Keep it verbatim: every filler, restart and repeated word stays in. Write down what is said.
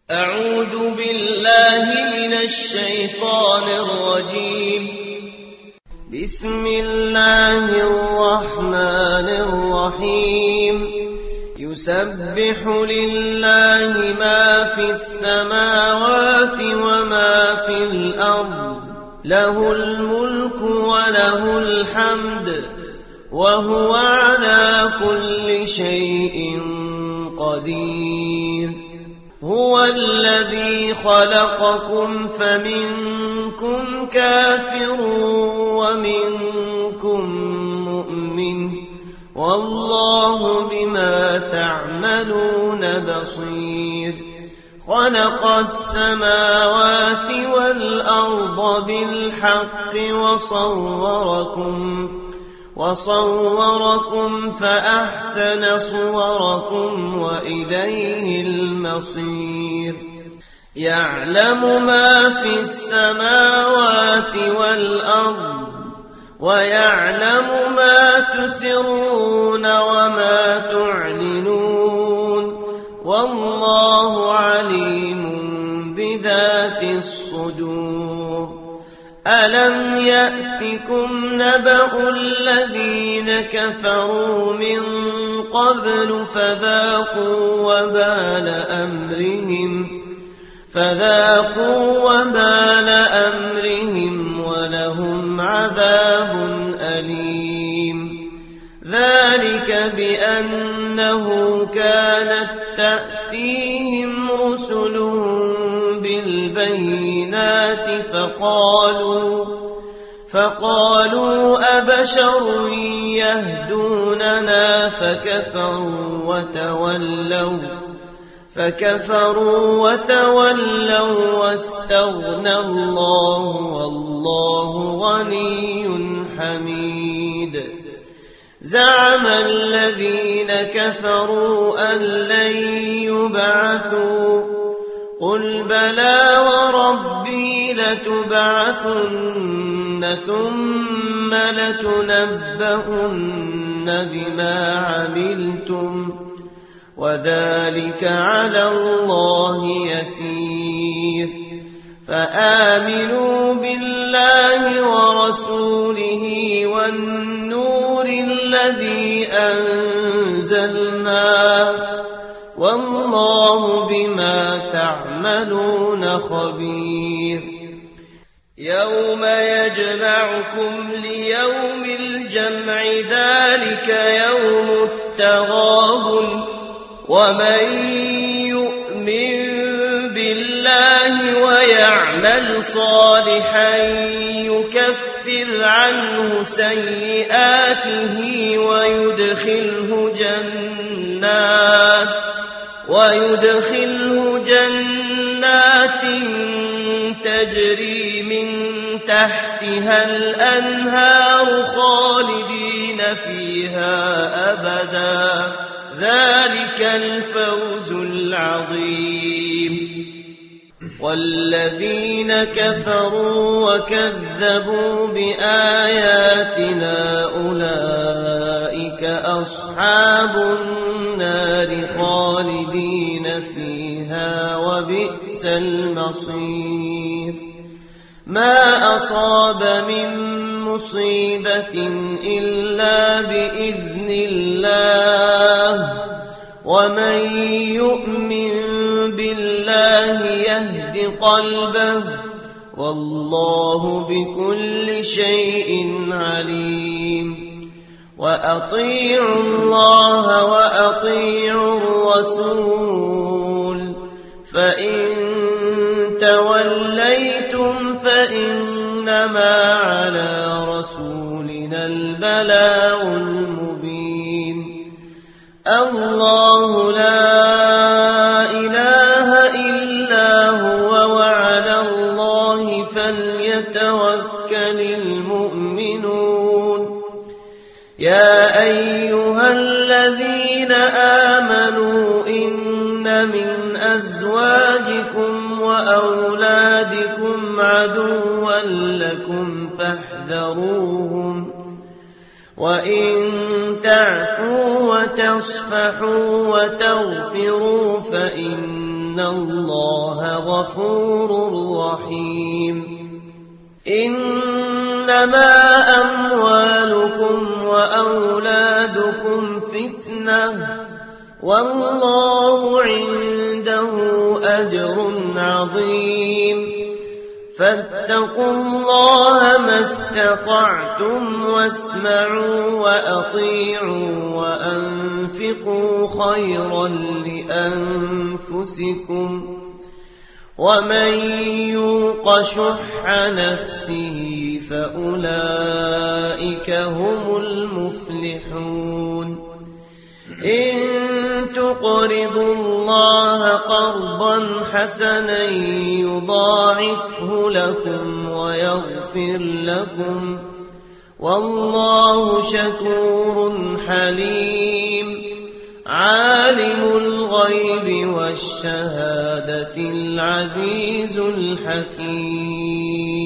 أعوذ بالله من الشيطان الرجيم. بسم الله الرحمن الرحيم. يسبح لله ما في السماوات وما في الأرض، له الملك وله الحمد وهو على كل شيء قدير. هو الذي خلقكم فمنكم كافر ومنكم مؤمن، والله بما تعملون بصير. خلق السماوات والأرض بالحق وصوركم وصوركم فأحسن صوركم وإليه المصير. يعلم ما في السماوات والأرض ويعلم ما تسرون وما تعلنون، والله عليم بذات الصدور. ألم يأتكم نبأ الذين كفروا من قبل فذاقوا وبال أمرهم فذاقوا وبال أمرهم ولهم عذاب أليم. ذلك بأنه كانت تأتيهم رسلهم بالبينات فقالوا فقالوا أبشر يهدوننا فكفروا وتولوا فكفروا وتولوا واستغنى الله والله غني حميد. زعم الذين كفروا أن لن يبعثوا، قل بلى وربي لتبعثن ثم لتنبؤن بما عملتم وذلك على الله يسير. فآمنوا بالله ورسوله والنور الذي أنزلنا، والله بما تعملون خبير. يوم يجمعكم ليوم الجمع ذلك يوم التغابن، ومن يؤمن بالله ويعمل صالحا يكفر عنه سيئاته ويدخله جنات ويدخله جنات تجري من تحتها الأنهار خالدين فيها أبدا، ذلك الفوز العظيم. والذين كفروا وكذبوا بآياتنا أولئك أصحاب النار خالدين فيها وبئس المصير. ما أصاب من مصيبة إلا بإذن الله، ومن يؤمن بالله يهد قلبه، والله بكل شيء عليم. وأطيعوا الله وأطيعوا الرسول، فإن توليتم فإنما على رسولنا البلاغ المبين. الله لا إله إلا هو وعلى الله فليتوكل المؤمنون. يا أيها الذين آمنوا إن من أزواجكم وأولادكم عدوا لكم فاحذروهم، وإن تعفوا وتصفحوا وتغفروا فإن إن الله غفور رحيم إنما أموالكم وأولادكم فتنة والله عنده أجر عظيم فاتقوا الله ما استطعتم واسمعوا وأطيعوا وأنفقوا خيرا لأنفسكم ومن يوق شح نفسه فأولئك هم المفلحون إن تقرضوا الله قرضا حسنا يضاعفه لكم ويغفر لكم والله شكور حليم عالم الغيب والشهادة العزيز الحكيم